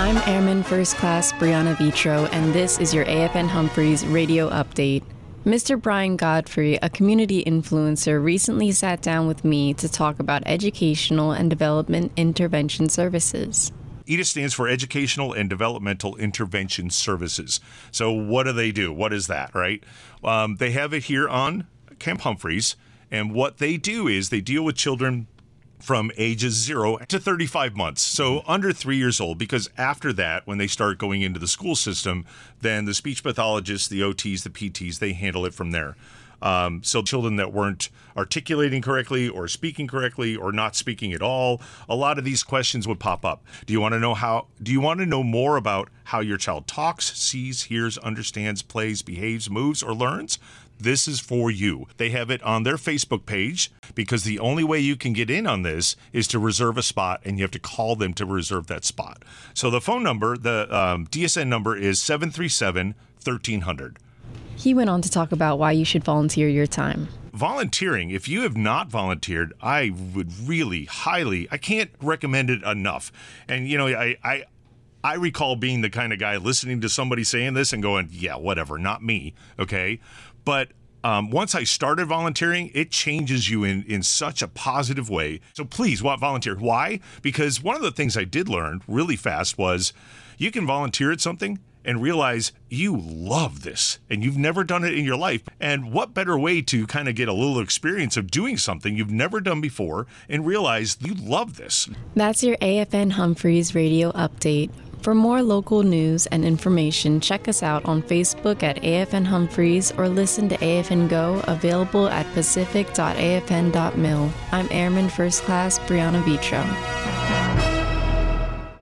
I'm Airman First Class Brianna Vitro, and this is your AFN Humphreys radio update. Mr. Brian Godfrey, a community influencer, recently sat down with me to talk about educational and development intervention services. EDIS stands for Educational and Developmental Intervention Services. So what do? What is that, right? They have it here on Camp Humphreys, and what they do is they deal with children from ages 0 to 35 months, so under 3 years old, because after that, when they start going into the school system, then the speech pathologists, the OTs, the PTs, they handle it from there. So children that weren't articulating correctly or speaking correctly or not speaking at all, a lot of these questions would pop up. Do you want to know more about how your child talks, sees, hears, understands, plays, behaves, moves, or learns? This is for you. They have it on their Facebook page, because the only way you can get in on this is to reserve a spot, and you have to call them to reserve that spot. So the phone number, the DSN number is 737-1300. He went on to talk about why you should volunteer your time. Volunteering, if you have not volunteered, I would really I can't recommend it enough. And, you know, I recall being the kind of guy listening to somebody saying this and going, yeah, whatever, not me, okay? But once I started volunteering, it changes you in such a positive way. So please, volunteer. Why? Because one of the things I did learn really fast was you can volunteer at something and realize you love this and you've never done it in your life. And what better way to kind of get a little experience of doing something you've never done before and realize you love this. That's your AFN Humphreys radio update. For more local news and information, check us out on Facebook at AFN Humphreys or listen to AFN Go, available at pacific.afn.mil. I'm Airman First Class Brianna Vitro.